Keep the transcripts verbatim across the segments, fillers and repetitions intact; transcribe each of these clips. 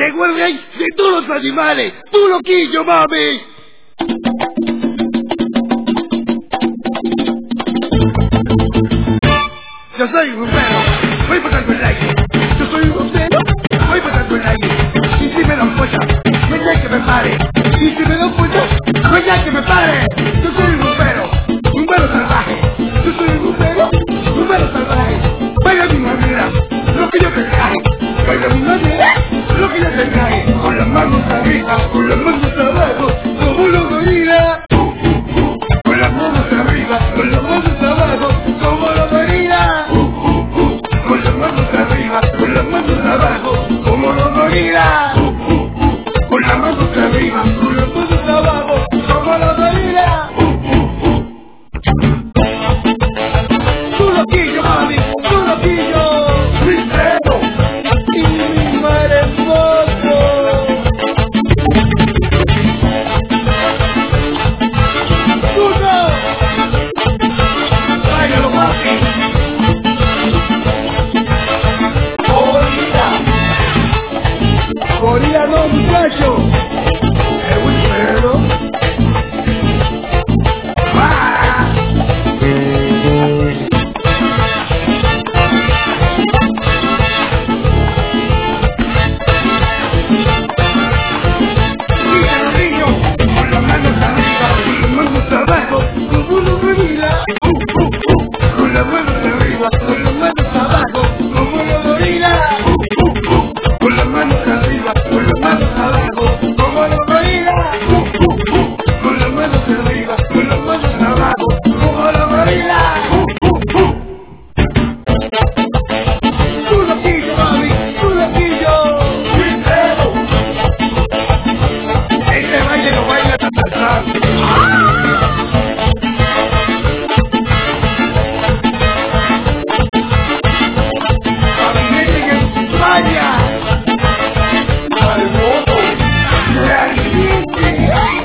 Llegó el rey de todos los animales, tú loquillo, mami. Yo soy un rumbero, voy pasando el aire. Yo soy un rumbero, voy pasando el aire. Y si me dan polla, no hay que me pare. Y si me dan polla, no hay que me pare. Yo soy un rumbero, rumbero salvaje. Yo soy un rumbero, rumbero salvaje. Baila mi manera, lo que yo te traje. Baila mi manera, lo que yo te traje. Con las manos arriba, con las manos abajo, como los gorilas. Con las manos arriba, con las manos abajo, como los gorilas. Con las manos arriba, con las manos abajo, como los gorilas. Con las manos arriba, con las manos abajo, como los gorilas. Tú loquillo, mami, tú loquillo. Sincero. Y mi maremoto. Tú no. Báilalo, papi. Gorila. Gorila no, muchacho. Es un perro. ¡Ah! Dígalo, niño. Con las manos arriba, con las manos abajo, como una gorila. Con las manos arriba, con las manos abajo, como una gorila. Con las manos arriba, con las manos abajo, como los gorilas. Con las manos arriba, con las manos abajo, como los gorilas. Tú loquillo, mami, tú loquillo. Sincero. Este baile lo baila Tarzán. A mi gente que en España. Al modo, realmente.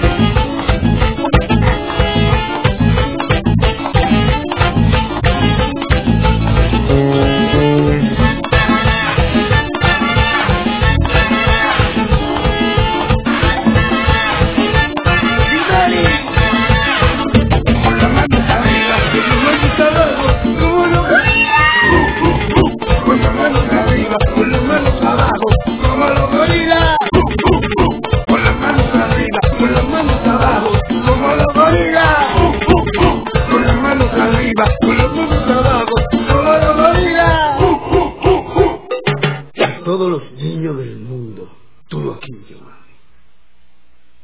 Con las manos arriba, con las manos abajo, como los gorilas. Con las manos arriba, con las manos abajo, como los gorilas. Con las manos arriba, con las manos abajo, como los gorilas. Con las manos arriba, con las manos abajo, como los gorilas. Todos los niños del mundo, tú loquillo.